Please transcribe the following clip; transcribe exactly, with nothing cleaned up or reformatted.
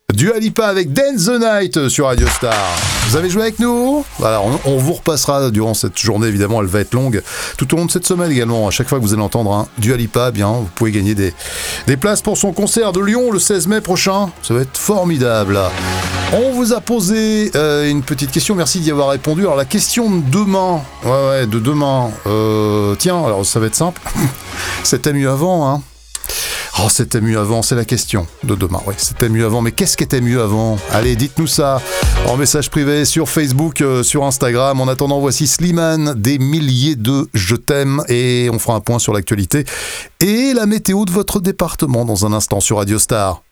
Dua Lipa avec Dance the Night sur Radio Star. Vous avez joué avec nous? Voilà, on, on vous repassera durant cette journée, évidemment, elle va être longue. Tout au long de cette semaine également, à chaque fois que vous allez entendre un Dua Lipa, bien, vous pouvez gagner des, des places pour son concert de Lyon le seize mai prochain. Ça va être formidable. On vous a posé euh, une petite question, merci d'y avoir répondu. Alors la question de demain, ouais ouais, de demain, euh, tiens, alors ça va être simple. C'était mieux avant, hein. Oh, c'était mieux avant, c'est la question de demain. Oui, c'était mieux avant. Mais qu'est-ce qui était mieux avant? Allez, dites-nous ça en message privé sur Facebook, euh, sur Instagram. En attendant, voici Slimane, des milliers de je t'aime. Et on fera un point sur l'actualité et la météo de votre département dans un instant sur Radio Star.